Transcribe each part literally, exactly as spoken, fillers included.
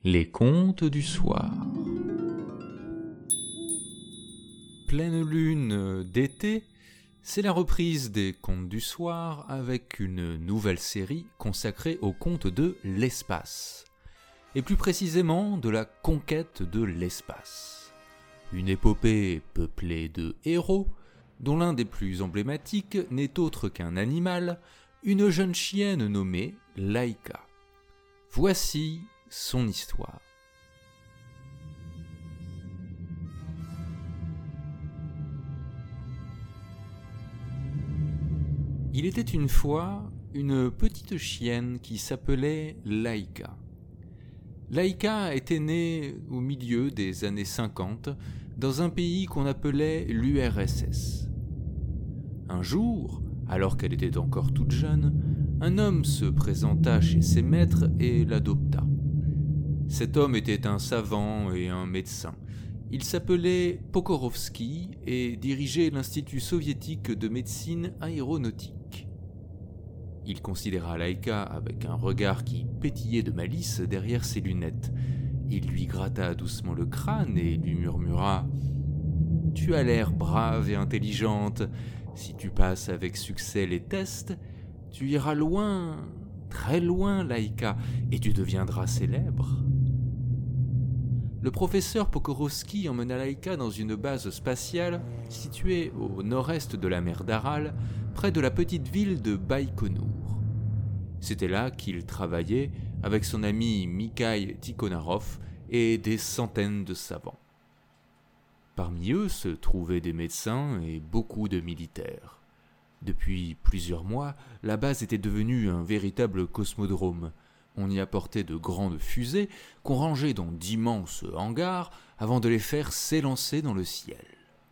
Les contes du soir. Pleine lune d'été, c'est la reprise des contes du soir avec une nouvelle série consacrée aux contes de l'espace, et plus précisément de la conquête de l'espace. Une épopée peuplée de héros, dont l'un des plus emblématiques n'est autre qu'un animal, une jeune chienne nommée Laika. Voici son histoire. Il était une fois une petite chienne qui s'appelait Laika. Laika était née au milieu des années cinquante dans un pays qu'on appelait l'U R S S. Un jour, alors qu'elle était encore toute jeune, un homme se présenta chez ses maîtres et l'adopta. Cet homme était un savant et un médecin. Il s'appelait Pokorovski et dirigeait l'Institut soviétique de médecine aéronautique. Il considéra Laika avec un regard qui pétillait de malice derrière ses lunettes. Il lui gratta doucement le crâne et lui murmura « Tu as l'air brave et intelligente. Si tu passes avec succès les tests, tu iras loin, très loin, Laika, et tu deviendras célèbre. » Le professeur Pokorovski emmena Laika dans une base spatiale située au nord-est de la mer d'Aral, près de la petite ville de Baïkonour. C'était là qu'il travaillait avec son ami Mikhail Tikhonarov et des centaines de savants. Parmi eux se trouvaient des médecins et beaucoup de militaires. Depuis plusieurs mois, la base était devenue un véritable cosmodrome. On y apportait de grandes fusées qu'on rangeait dans d'immenses hangars avant de les faire s'élancer dans le ciel.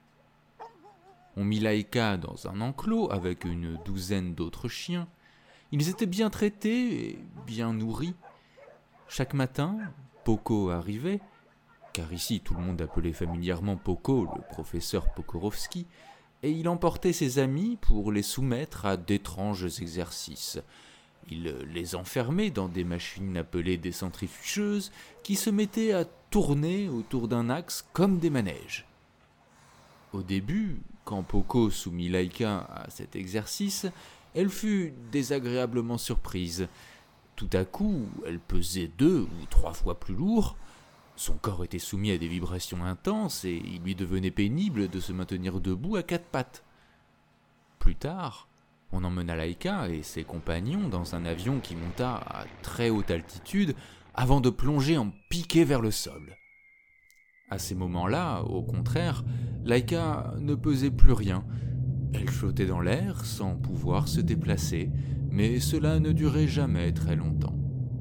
On mit Laika dans un enclos avec une douzaine d'autres chiens. Ils étaient bien traités et bien nourris. Chaque matin, Poko arrivait, car ici tout le monde appelait familièrement Poko le professeur Pokorovski, et il emportait ses amis pour les soumettre à d'étranges exercices. Il les enfermait dans des machines appelées des centrifugeuses qui se mettaient à tourner autour d'un axe comme des manèges. Au début, quand Poko soumit Laika à cet exercice, elle fut désagréablement surprise. Tout à coup, elle pesait deux ou trois fois plus lourd. Son corps était soumis à des vibrations intenses et il lui devenait pénible de se maintenir debout à quatre pattes. Plus tard, on emmena Laika et ses compagnons dans un avion qui monta à très haute altitude avant de plonger en piqué vers le sol. À ces moments-là, au contraire, Laika ne pesait plus rien. Elle flottait dans l'air sans pouvoir se déplacer, mais cela ne durait jamais très longtemps.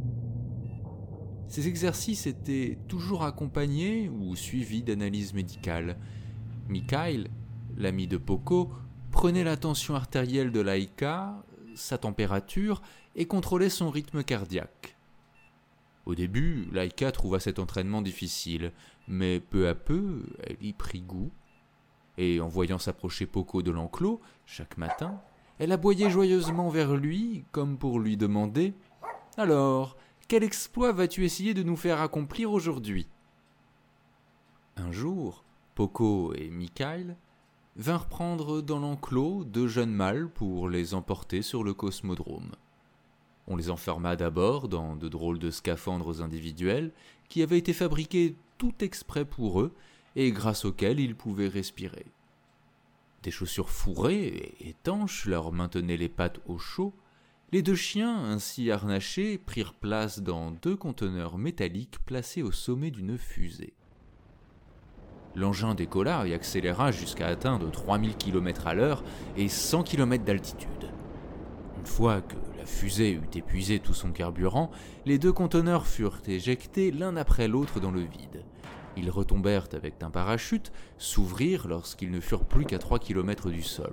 Ces exercices étaient toujours accompagnés ou suivis d'analyses médicales. Mikhail, l'ami de Poko, prenait la tension artérielle de Laika, sa température et contrôlait son rythme cardiaque. Au début, Laika trouva cet entraînement difficile, mais peu à peu, elle y prit goût. Et en voyant s'approcher Poko de l'enclos, chaque matin, elle aboyait joyeusement vers lui, comme pour lui demander « Alors, quel exploit vas-tu essayer de nous faire accomplir aujourd'hui ?» Un jour, Poko et Mikhail vinrent prendre dans l'enclos deux jeunes mâles pour les emporter sur le cosmodrome. On les enferma d'abord dans de drôles de scaphandres individuels qui avaient été fabriqués tout exprès pour eux et grâce auxquels ils pouvaient respirer. Des chaussures fourrées et étanches leur maintenaient les pattes au chaud. Les deux chiens, ainsi harnachés, prirent place dans deux conteneurs métalliques placés au sommet d'une fusée. L'engin décolla et accéléra jusqu'à atteindre trois mille kilomètres à l'heure et cent kilomètres d'altitude. Une fois que la fusée eut épuisé tout son carburant, les deux conteneurs furent éjectés l'un après l'autre dans le vide. Ils retombèrent avec un parachute, s'ouvrirent lorsqu'ils ne furent plus qu'à trois kilomètres du sol.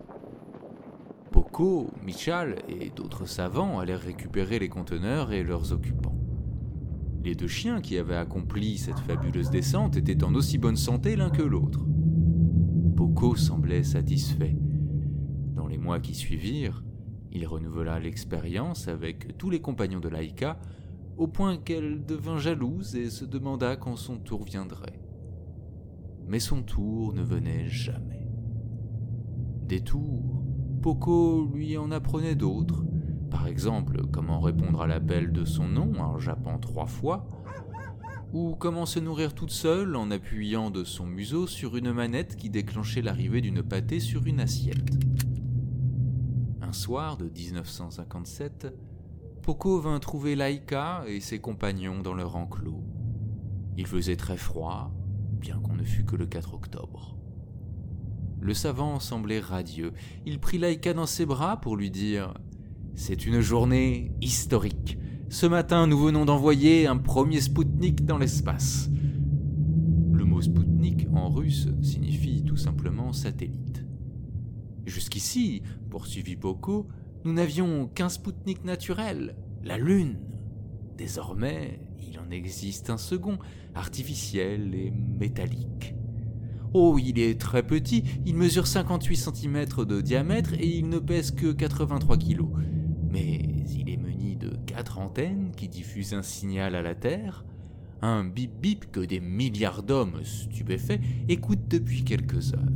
Poko, Michal et d'autres savants allèrent récupérer les conteneurs et leurs occupants. Les deux chiens qui avaient accompli cette fabuleuse descente étaient en aussi bonne santé l'un que l'autre. Poko semblait satisfait. Dans les mois qui suivirent, il renouvela l'expérience avec tous les compagnons de Laika au point qu'elle devint jalouse et se demanda quand son tour viendrait. Mais son tour ne venait jamais. Des tours, Poco lui en apprenait d'autres, par exemple comment répondre à l'appel de son nom en jappant trois fois, ou comment se nourrir toute seule en appuyant de son museau sur une manette qui déclenchait l'arrivée d'une pâtée sur une assiette. Un soir de dix-neuf cent cinquante-sept, Poco vint trouver Laika et ses compagnons dans leur enclos. Il faisait très froid, bien qu'on ne fût que le quatre octobre. Le savant semblait radieux. Il prit Laika dans ses bras pour lui dire « C'est une journée historique. Ce matin, nous venons d'envoyer un premier Spoutnik dans l'espace. » Le mot Spoutnik en russe signifie tout simplement satellite. Jusqu'ici, poursuivit Poco, nous n'avions qu'un Spoutnik naturel, la Lune. Désormais, il en existe un second, artificiel et métallique. Oh, il est très petit, il mesure cinquante-huit centimètres de diamètre et il ne pèse que quatre-vingt-trois kilos. Mais il est muni de quatre antennes qui diffusent un signal à la Terre, un bip-bip que des milliards d'hommes stupéfaits écoutent depuis quelques heures.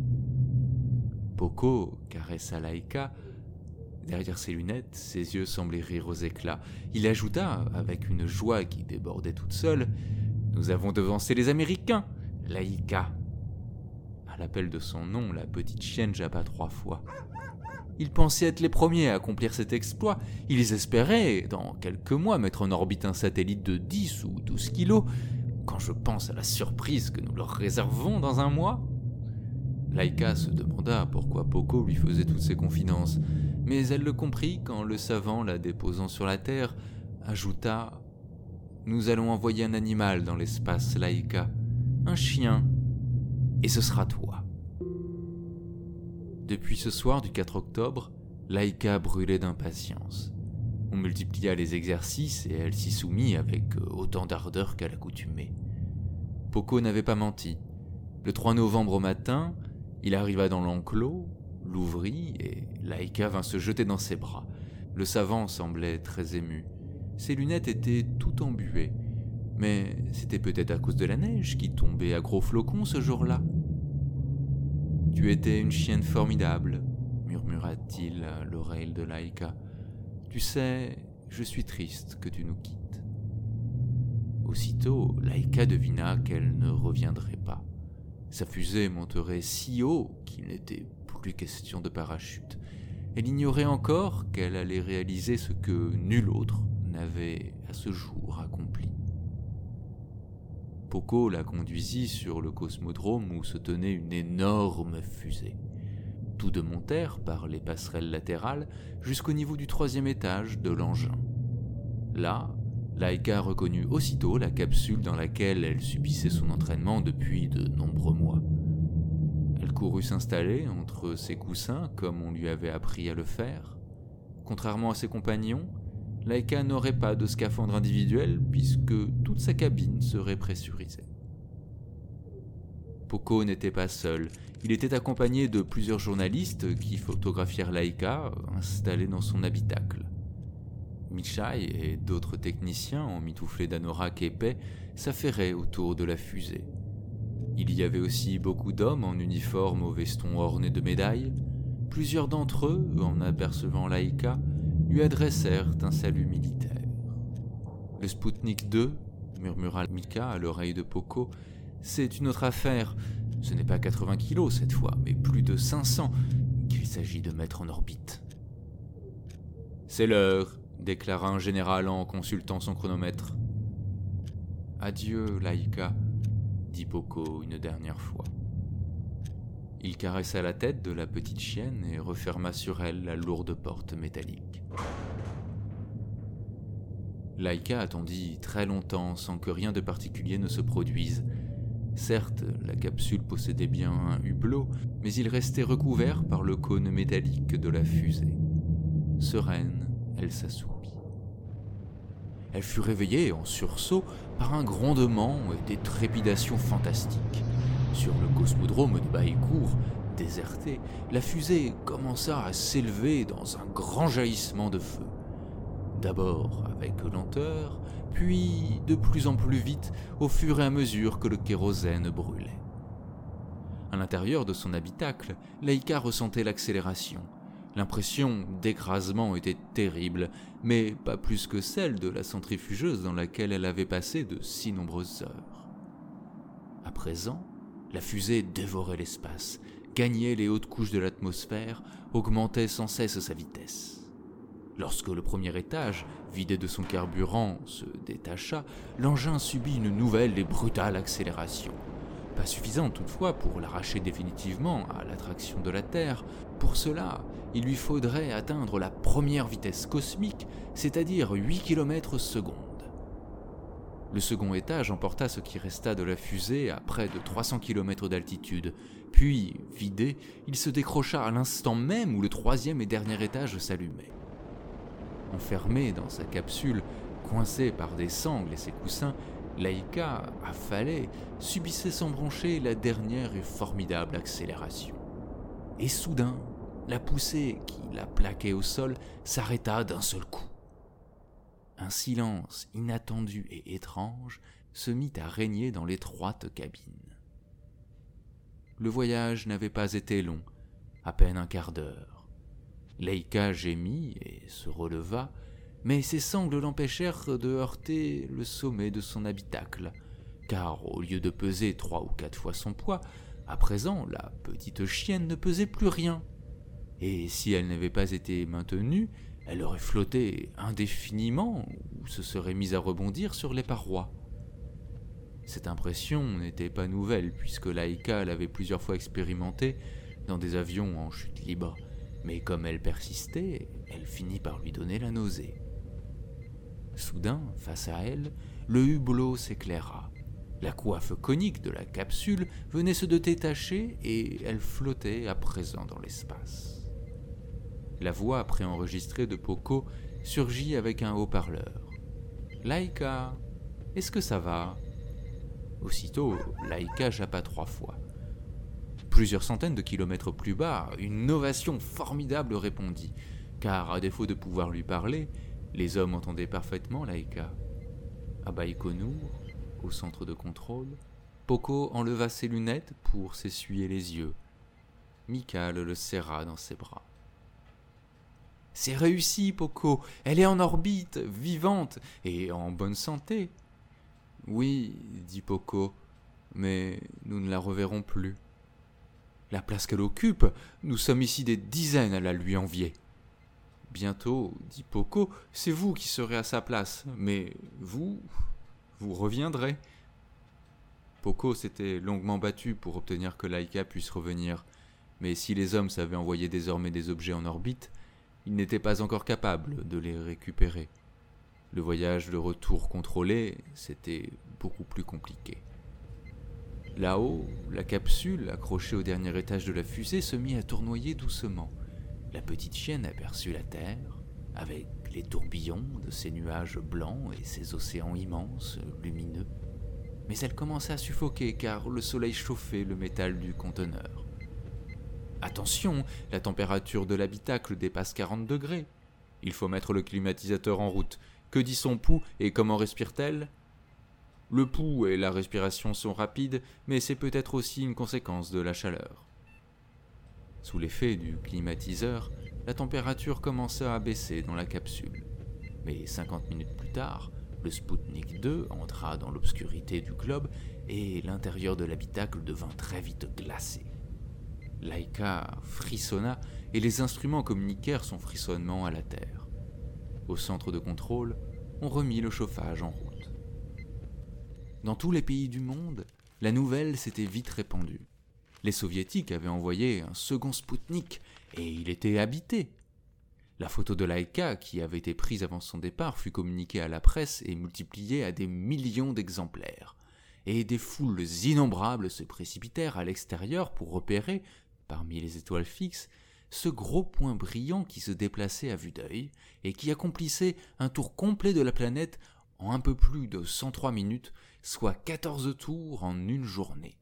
Poco caressa Laika. Derrière ses lunettes, ses yeux semblaient rire aux éclats. Il ajouta, avec une joie qui débordait toute seule, « Nous avons devancé les Américains, Laika !» À l'appel de son nom, la petite chienne jappa trois fois. Ils pensaient être les premiers à accomplir cet exploit. Ils espéraient, dans quelques mois, mettre en orbite un satellite de dix ou douze kilos. Quand je pense à la surprise que nous leur réservons dans un mois... Laika se demanda pourquoi Poco lui faisait toutes ces confidences, mais elle le comprit quand le savant, la déposant sur la Terre, ajouta « Nous allons envoyer un animal dans l'espace, Laika, un chien, et ce sera toi. » Depuis ce soir du quatre octobre, Laika brûlait d'impatience. On multiplia les exercices et elle s'y soumit avec autant d'ardeur qu'à l'accoutumée. Poco n'avait pas menti. Le trois novembre au matin, il arriva dans l'enclos, l'ouvrit et Laika vint se jeter dans ses bras. Le savant semblait très ému. Ses lunettes étaient tout embuées, mais c'était peut-être à cause de la neige qui tombait à gros flocons ce jour-là. « Tu étais une chienne formidable, » murmura-t-il à l'oreille de Laika. « Tu sais, je suis triste que tu nous quittes. » Aussitôt, Laika devina qu'elle ne reviendrait pas. Sa fusée monterait si haut qu'il n'était plus question de parachute. Elle ignorait encore qu'elle allait réaliser ce que nul autre n'avait à ce jour accompli. Poco la conduisit sur le cosmodrome où se tenait une énorme fusée. Tous deux montèrent par les passerelles latérales jusqu'au niveau du troisième étage de l'engin. Là, Laika reconnut aussitôt la capsule dans laquelle elle subissait son entraînement depuis de nombreux mois. Elle courut s'installer entre ses coussins comme on lui avait appris à le faire. Contrairement à ses compagnons, Laika n'aurait pas de scaphandre individuel puisque toute sa cabine serait pressurisée. Poco n'était pas seul, il était accompagné de plusieurs journalistes qui photographièrent Laika installée dans son habitacle. Michai et d'autres techniciens emmitouflés d'anoraks épais s'affairaient autour de la fusée. Il y avait aussi beaucoup d'hommes en uniforme au veston orné de médailles. Plusieurs d'entre eux, en apercevant Laika, lui adressèrent un salut militaire. « Le Spoutnik deux, murmura Mika à l'oreille de Poco, c'est une autre affaire. Ce n'est pas quatre-vingts kilos cette fois, mais plus de cinq cents qu'il s'agit de mettre en orbite. »« C'est l'heure, » déclara un général en consultant son chronomètre. « Adieu, Laika, » dit Poco une dernière fois. Il caressa la tête de la petite chienne et referma sur elle la lourde porte métallique. Laika attendit très longtemps sans que rien de particulier ne se produise. Certes, la capsule possédait bien un hublot, mais il restait recouvert par le cône métallique de la fusée. Sereine, elle s'assoupit. Elle fut réveillée en sursaut par un grondement et des trépidations fantastiques. Sur le cosmodrome de Baïkour, déserté, la fusée commença à s'élever dans un grand jaillissement de feu. d'abord avec lenteur, puis de plus en plus vite au fur et à mesure que le kérosène brûlait. À l'intérieur de son habitacle, Laïka ressentait l'accélération. L'impression d'écrasement était terrible, mais pas plus que celle de la centrifugeuse dans laquelle elle avait passé de si nombreuses heures. À présent, la fusée dévorait l'espace, gagnait les hautes couches de l'atmosphère, augmentait sans cesse sa vitesse. Lorsque le premier étage, vidé de son carburant, se détacha, l'engin subit une nouvelle et brutale accélération. Pas suffisante toutefois pour l'arracher définitivement à l'attraction de la Terre. Pour cela, il lui faudrait atteindre la première vitesse cosmique, c'est-à-dire huit kilomètres secondes. Le second étage emporta ce qui resta de la fusée à près de trois cents kilomètres d'altitude, puis, vidé, il se décrocha à l'instant même où le troisième et dernier étage s'allumait. Enfermée dans sa capsule, coincée par des sangles et ses coussins, Laïka, affalée, subissait sans broncher la dernière et formidable accélération. Et soudain, la poussée qui la plaquait au sol s'arrêta d'un seul coup. Un silence inattendu et étrange se mit à régner dans l'étroite cabine. Le voyage n'avait pas été long, à peine un quart d'heure. Laïka gémit et se releva, mais ses sangles l'empêchèrent de heurter le sommet de son habitacle, car au lieu de peser trois ou quatre fois son poids, à présent la petite chienne ne pesait plus rien. Et si elle n'avait pas été maintenue, elle aurait flotté indéfiniment ou se serait mise à rebondir sur les parois. Cette impression n'était pas nouvelle puisque Laïka l'avait plusieurs fois expérimentée dans des avions en chute libre, mais comme elle persistait, elle finit par lui donner la nausée. Soudain, face à elle, le hublot s'éclaira. La coiffe conique de la capsule venait se détacher et elle flottait à présent dans l'espace. La voix préenregistrée de Poco surgit avec un haut-parleur. « Laïka, est-ce que ça va ?» Aussitôt, Laïka jappa trois fois. Plusieurs centaines de kilomètres plus bas, une ovation formidable répondit, car à défaut de pouvoir lui parler, les hommes entendaient parfaitement Laïka. À Baïkonour, au centre de contrôle, Poco enleva ses lunettes pour s'essuyer les yeux. Michael le serra dans ses bras. « C'est réussi, Poco, elle est en orbite, vivante et en bonne santé. »« Oui, dit Poco, mais nous ne la reverrons plus. La place qu'elle occupe, nous sommes ici des dizaines à la lui envier. » Bientôt, dit Poco, c'est vous qui serez à sa place, mais vous, vous reviendrez. Poco s'était longuement battu pour obtenir que Laïka puisse revenir, mais si les hommes savaient envoyer désormais des objets en orbite, ils n'étaient pas encore capables de les récupérer. Le voyage de retour contrôlé, c'était beaucoup plus compliqué. Là-haut, la capsule, accrochée au dernier étage de la fusée, se mit à tournoyer doucement. La petite chienne aperçut la Terre, avec les tourbillons de ses nuages blancs et ses océans immenses, lumineux. Mais elle commençait à suffoquer car le soleil chauffait le métal du conteneur. Attention, la température de l'habitacle dépasse quarante degrés. Il faut mettre le climatisateur en route. Que dit son pouls et comment respire-t-elle ? Le pouls et la respiration sont rapides, mais c'est peut-être aussi une conséquence de la chaleur. Sous l'effet du climatiseur, la température commença à baisser dans la capsule. Mais cinquante minutes plus tard, le Spoutnik deux entra dans l'obscurité du globe et l'intérieur de l'habitacle devint très vite glacé. Laïka frissonna et les instruments communiquèrent son frissonnement à la Terre. Au centre de contrôle, on remit le chauffage en route. Dans tous les pays du monde, la nouvelle s'était vite répandue. Les soviétiques avaient envoyé un second Spoutnik et il était habité. La photo de Laïka, qui avait été prise avant son départ, fut communiquée à la presse et multipliée à des millions d'exemplaires. Et des foules innombrables se précipitèrent à l'extérieur pour repérer, parmi les étoiles fixes, ce gros point brillant qui se déplaçait à vue d'œil et qui accomplissait un tour complet de la planète en un peu plus de cent trois minutes, soit quatorze tours en une journée.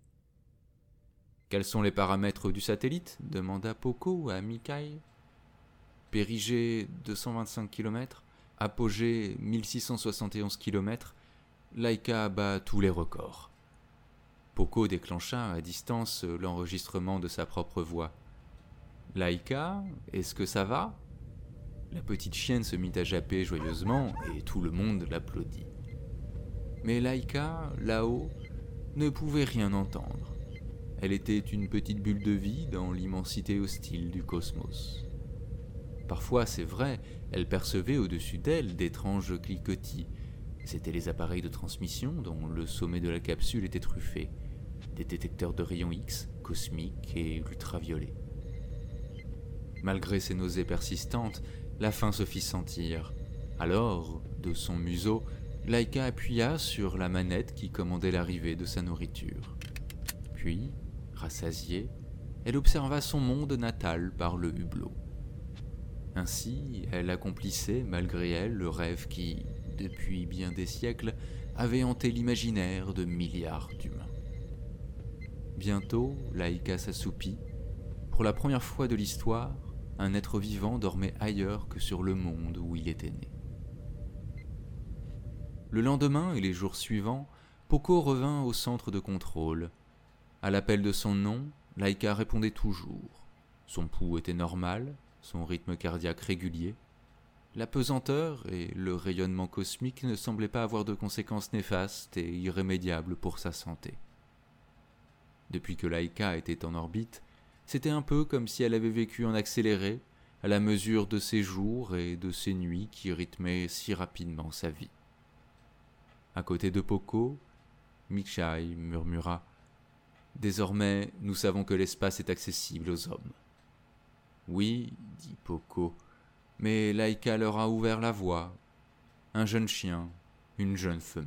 « Quels sont les paramètres du satellite ?» demanda Poco à Mikhaïl. « Périgée deux cent vingt-cinq kilomètres, Apogée mille six cent soixante et onze kilomètres, Laika bat tous les records. Poco déclencha à distance l'enregistrement de sa propre voix. « Laika, est-ce que ça va ?» La petite chienne se mit à japper joyeusement et tout le monde l'applaudit. Mais Laika, là-haut, ne pouvait rien entendre. Elle était une petite bulle de vie dans l'immensité hostile du cosmos. Parfois, c'est vrai, elle percevait au-dessus d'elle d'étranges cliquetis. C'étaient les appareils de transmission dont le sommet de la capsule était truffé, des détecteurs de rayons X, cosmiques et ultraviolets. Malgré ces nausées persistantes, la faim se fit sentir. Alors, de son museau, Laika appuya sur la manette qui commandait l'arrivée de sa nourriture. Puis, rassasiée, elle observa son monde natal par le hublot. Ainsi, elle accomplissait, malgré elle, le rêve qui, depuis bien des siècles, avait hanté l'imaginaire de milliards d'humains. Bientôt, Laika s'assoupit. Pour la première fois de l'histoire, un être vivant dormait ailleurs que sur le monde où il était né. Le lendemain et les jours suivants, Poco revint au centre de contrôle. À l'appel de son nom, Laika répondait toujours. Son pouls était normal, son rythme cardiaque régulier. La pesanteur et le rayonnement cosmique ne semblaient pas avoir de conséquences néfastes et irrémédiables pour sa santé. Depuis que Laika était en orbite, c'était un peu comme si elle avait vécu en accéléré, à la mesure de ses jours et de ses nuits qui rythmaient si rapidement sa vie. À côté de Poco, Michai murmura « Désormais, nous savons que l'espace est accessible aux hommes. » « Oui, dit Poco, mais Laika leur a ouvert la voie. Un jeune chien, une jeune femelle. »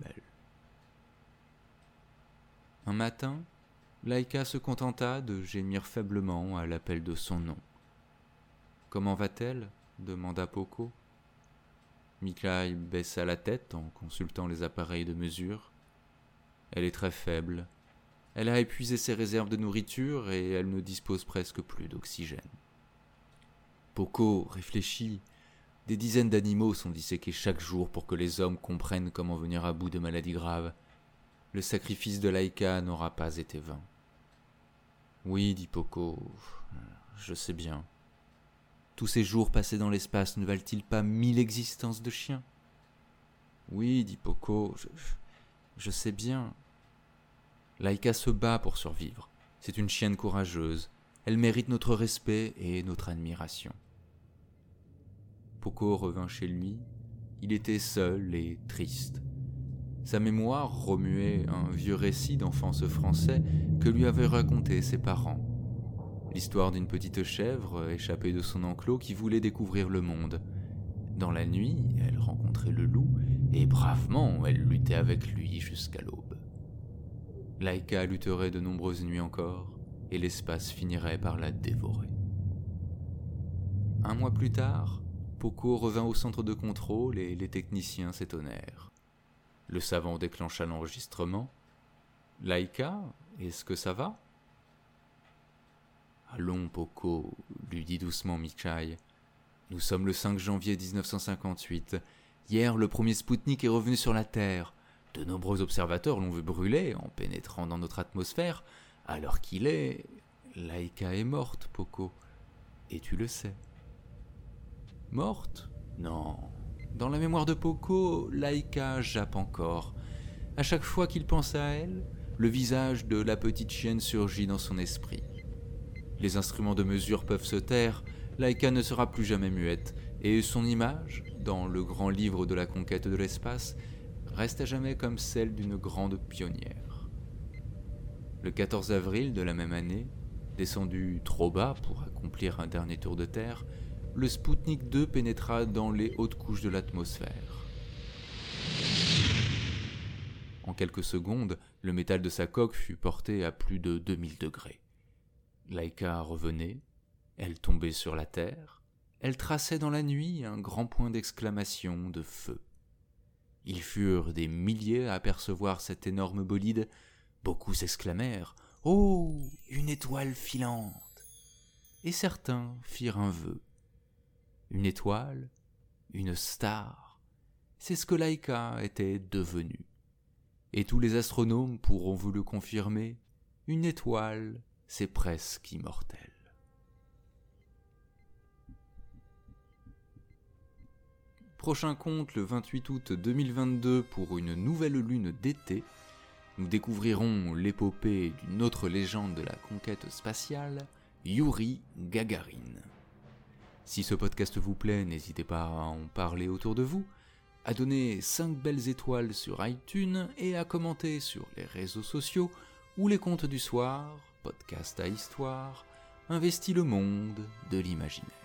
Un matin, Laika se contenta de gémir faiblement à l'appel de son nom. « Comment va-t-elle » demanda Poco. Michai baissa la tête en consultant les appareils de mesure. Elle est très faible. Elle a épuisé ses réserves de nourriture et elle ne dispose presque plus d'oxygène. Poco réfléchit. Des dizaines d'animaux sont disséqués chaque jour pour que les hommes comprennent comment venir à bout de maladies graves. Le sacrifice de Laika n'aura pas été vain. « Oui, dit Poco, je sais bien. Tous ces jours passés dans l'espace ne valent-ils pas mille existences de chiens ? » « Oui, dit Poco, je, je sais bien. Laika se bat pour survivre. C'est une chienne courageuse. Elle mérite notre respect et notre admiration. » Poco revint chez lui. Il était seul et triste. Sa mémoire remuait un vieux récit d'enfance français que lui avaient raconté ses parents. L'histoire d'une petite chèvre échappée de son enclos qui voulait découvrir le monde. Dans la nuit, elle rencontrait le loup et bravement, elle luttait avec lui jusqu'à l'aube. Laika lutterait de nombreuses nuits encore et l'espace finirait par la dévorer. Un mois plus tard, Poco revint au centre de contrôle et les techniciens s'étonnèrent. Le savant déclencha l'enregistrement. « Laika, est-ce que ça va ?»« Allons, Poco, » lui dit doucement Michai. « Nous sommes le cinq janvier dix-neuf cent cinquante-huit. Hier, le premier Spoutnik est revenu sur la Terre. De nombreux observateurs l'ont vu brûler en pénétrant dans notre atmosphère. Alors qu'il est... Laika est morte, Poco. Et tu le sais. » « Morte ? Non. Dans la mémoire de Poco, Laika jappe encore. À chaque fois qu'il pense à elle, le visage de la petite chienne surgit dans son esprit. Les instruments de mesure peuvent se taire, Laika ne sera plus jamais muette, et son image, dans le grand livre de la conquête de l'espace, reste à jamais comme celle d'une grande pionnière. Le quatorze avril de la même année, descendu trop bas pour accomplir un dernier tour de terre, le Spoutnik deux pénétra dans les hautes couches de l'atmosphère. En quelques secondes, le métal de sa coque fut porté à plus de deux mille degrés. Laika revenait, elle tombait sur la terre, elle traçait dans la nuit un grand point d'exclamation de feu. Ils furent des milliers à apercevoir cet énorme bolide. Beaucoup s'exclamèrent « Oh, une étoile filante !» Et certains firent un vœu. Une étoile, une star, c'est ce que Laika était devenue. Et tous les astronomes pourront vous le confirmer, une étoile, c'est presque immortel. Prochain conte le vingt-huit août deux mille vingt-deux pour une nouvelle lune d'été. Nous découvrirons l'épopée d'une autre légende de la conquête spatiale, Youri Gagarin. Si ce podcast vous plaît, n'hésitez pas à en parler autour de vous, à donner cinq belles étoiles sur iTunes et à commenter sur les réseaux sociaux où les contes du soir, podcast à histoire, investit le monde de l'imaginaire.